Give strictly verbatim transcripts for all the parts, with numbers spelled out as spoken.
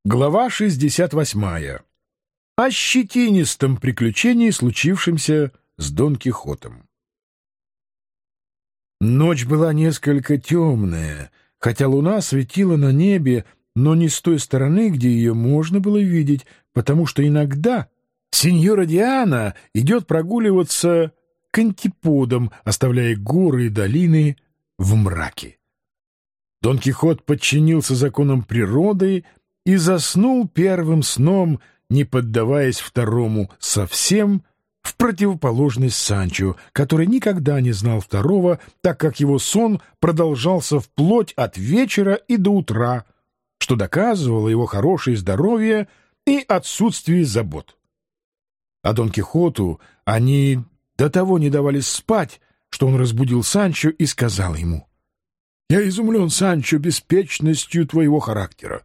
Глава шестьдесят восьмая. О щетинистом приключении, случившемся с Дон Кихотом. Ночь была несколько темная, хотя луна светила на небе, но не с той стороны, где ее можно было видеть, потому что иногда сеньора Диана идет прогуливаться к антиподам, оставляя горы и долины в мраке. Дон Кихот подчинился законам природы и заснул первым сном, не поддаваясь второму совсем, в противоположность Санчо, который никогда не знал второго, так как его сон продолжался вплоть от вечера и до утра, что доказывало его хорошее здоровье и отсутствие забот. А Дон Кихоту они до того не давали спать, что он разбудил Санчо и сказал ему: «Я изумлен, Санчо, беспечностью твоего характера.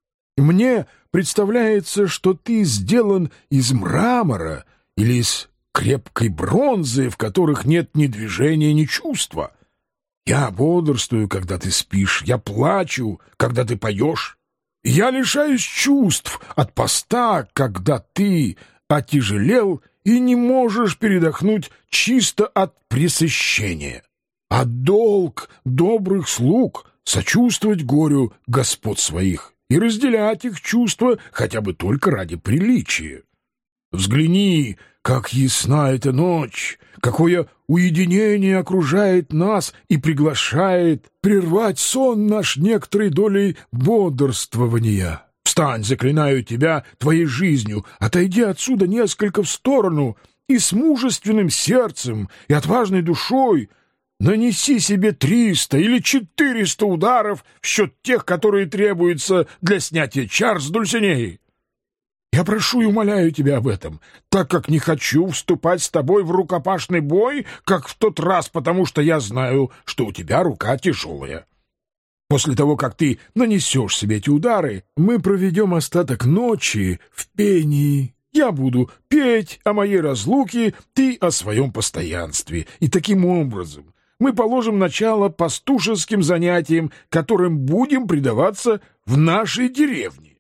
Мне представляется, что ты сделан из мрамора или из крепкой бронзы, в которых нет ни движения, ни чувства. Я бодрствую, когда ты спишь, я плачу, когда ты поешь. Я лишаюсь чувств от поста, когда ты отяжелел и не можешь передохнуть чисто от пресыщения. А долг добрых слуг — сочувствовать горю господ своих и разделять их чувства хотя бы только ради приличия. Взгляни, как ясна эта ночь, какое уединение окружает нас и приглашает прервать сон наш некоторой долей бодрствования. Встань, заклинаю тебя твоей жизнью, отойди отсюда несколько в сторону и с мужественным сердцем и отважной душой нанеси себе триста или четыреста ударов в счет тех, которые требуются для снятия чар с Дульсинеи. Я прошу и умоляю тебя об этом, так как не хочу вступать с тобой в рукопашный бой, как в тот раз, потому что я знаю, что у тебя рука тяжелая. После того, как ты нанесешь себе эти удары, мы проведем остаток ночи в пении. Я буду петь о моей разлуке, ты о своем постоянстве, и таким образом мы положим начало пастушеским занятиям, которым будем предаваться в нашей деревне.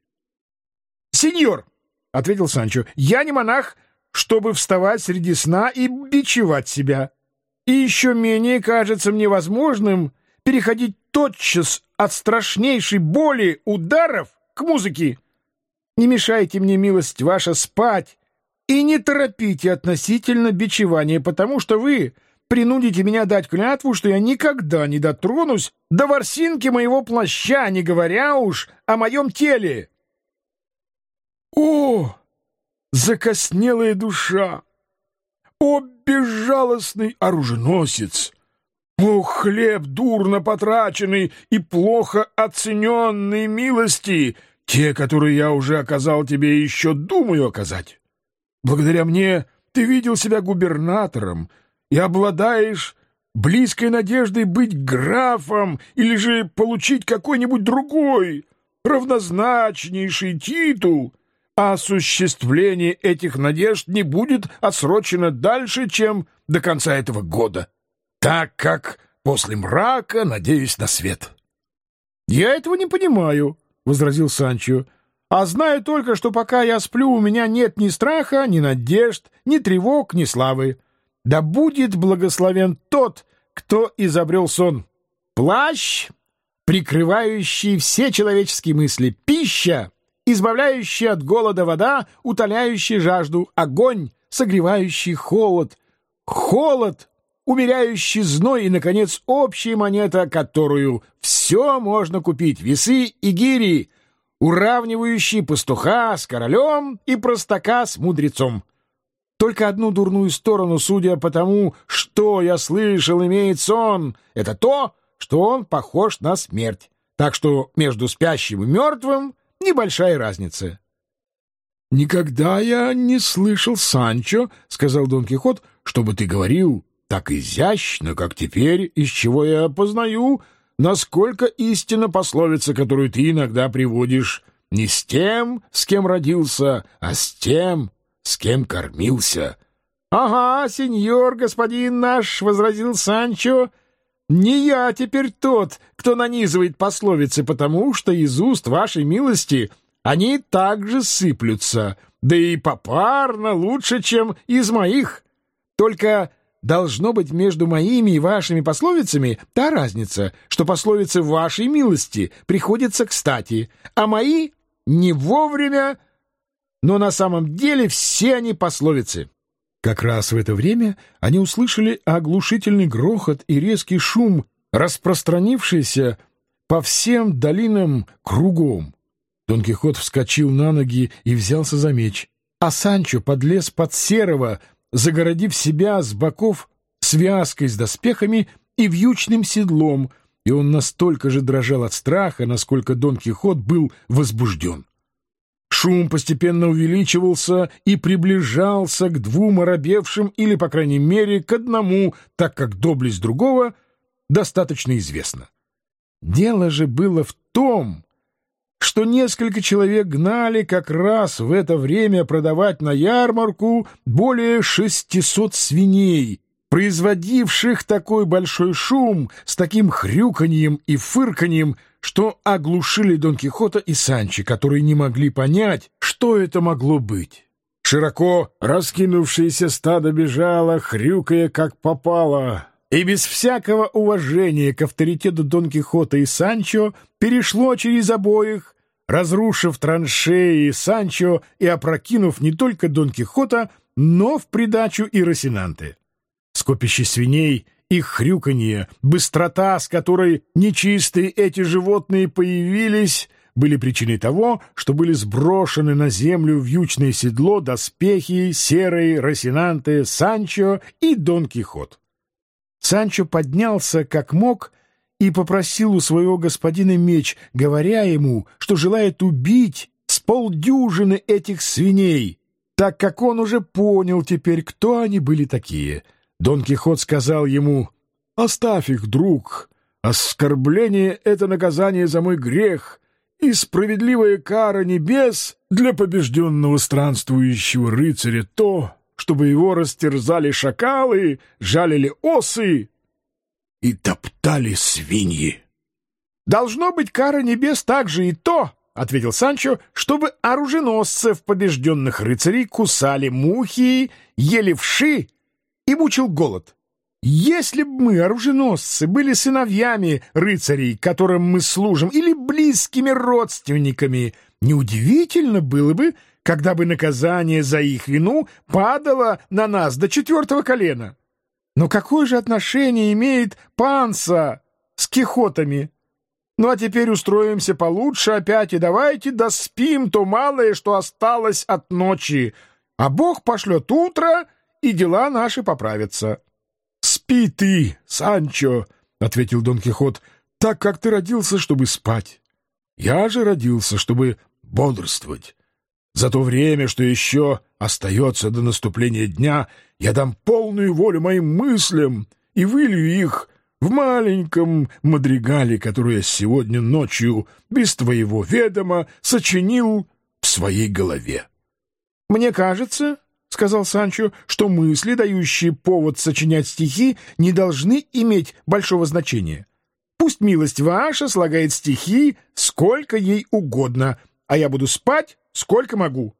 — Сеньор, — ответил Санчо, — я не монах, чтобы вставать среди сна и бичевать себя. И еще менее кажется мне возможным переходить тотчас от страшнейшей боли ударов к музыке. Не мешайте мне, милость ваша, спать и не торопите относительно бичевания, потому что вы принудите меня дать клятву, что я никогда не дотронусь до ворсинки моего плаща, не говоря уж о моем теле. О, закоснелая душа! О, безжалостный оруженосец! О, хлеб дурно потраченный и плохо оцененные милости, те, которые я уже оказал тебе и еще думаю оказать. Благодаря мне ты видел себя губернатором и обладаешь близкой надеждой быть графом или же получить какой-нибудь другой, равнозначнейший титул, а осуществление этих надежд не будет отсрочено дальше, чем до конца этого года, так как после мрака надеюсь на свет. — Я этого не понимаю, — возразил Санчо, — а знаю только, что пока я сплю, у меня нет ни страха, ни надежд, ни тревог, ни славы. Да будет благословен тот, кто изобрел сон. Плащ, прикрывающий все человеческие мысли, пища, избавляющая от голода вода, утоляющая жажду, огонь, согревающий холод, холод, умеряющий зной и, наконец, общая монета, которую все можно купить, весы и гири, уравнивающие пастуха с королем и простака с мудрецом. Только одну дурную сторону, судя по тому, что я слышал, имеет сон. Это то, что он похож на смерть. Так что между спящим и мертвым небольшая разница. — Никогда я не слышал, Санчо, — сказал Дон Кихот, — чтобы ты говорил так изящно, как теперь, из чего я познаю, насколько истинна пословица, которую ты иногда приводишь: не с тем, с кем родился, а с тем, с кем кормился. — Ага, сеньор, господин наш, — возразил Санчо, — не я теперь тот, кто нанизывает пословицы, потому что из уст вашей милости они также сыплются, да и попарно лучше, чем из моих. Только должно быть между моими и вашими пословицами та разница, что пословицы вашей милости приходятся кстати, а мои не вовремя, но на самом деле все они пословицы». Как раз в это время они услышали оглушительный грохот и резкий шум, распространившийся по всем долинам кругом. Дон Кихот вскочил на ноги и взялся за меч, а Санчо подлез под Серого, загородив себя с боков связкой с доспехами и вьючным седлом, и он настолько же дрожал от страха, насколько Дон Кихот был возбужден. Шум постепенно увеличивался и приближался к двум оробевшим, или, по крайней мере, к одному, так как доблесть другого достаточно известна. Дело же было в том, что несколько человек гнали как раз в это время продавать на ярмарку более шестисот свиней, производивших такой большой шум с таким хрюканьем и фырканьем, что оглушили Дон Кихота и Санчо, которые не могли понять, что это могло быть. Широко раскинувшееся стадо бежало, хрюкая как попало, и без всякого уважения к авторитету Дон Кихота и Санчо перешло через обоих, разрушив траншеи Санчо и опрокинув не только Дон Кихота, но в придачу и Росинанте. Скопище свиней, их хрюканье, быстрота, с которой нечистые эти животные появились, были причиной того, что были сброшены на землю вьючное седло, доспехи, Серый, Росинанте, Санчо и Дон Кихот. Санчо поднялся как мог и попросил у своего господина меч, говоря ему, что желает убить с полдюжины этих свиней, так как он уже понял теперь, кто они были такие. Дон Кихот сказал ему: «Оставь их, друг, оскорбление — это наказание за мой грех, и справедливая кара небес для побежденного странствующего рыцаря то, чтобы его растерзали шакалы, жалили осы и топтали свиньи». «Должно быть, кара небес также и то, — ответил Санчо, — чтобы оруженосцев побежденных рыцарей кусали мухи, ели вши и мучил голод. Если бы мы, оруженосцы, были сыновьями рыцарей, которым мы служим, или близкими родственниками, неудивительно было бы, когда бы наказание за их вину падало на нас до четвертого колена. Но какое же отношение имеет Панса с Кихотами? Ну а теперь устроимся получше опять и давайте доспим то малое, что осталось от ночи, а Бог пошлет утро, и дела наши поправятся». «Спи ты, Санчо, — ответил Дон Кихот, — так как ты родился, чтобы спать. Я же родился, чтобы бодрствовать. За то время, что еще остается до наступления дня, я дам полную волю моим мыслям и вылью их в маленьком мадригале, который я сегодня ночью, без твоего ведома, сочинил в своей голове». «Мне кажется, — сказал Санчо, — что мысли, дающие повод сочинять стихи, не должны иметь большого значения. Пусть милость ваша слагает стихи сколько ей угодно, а я буду спать сколько могу.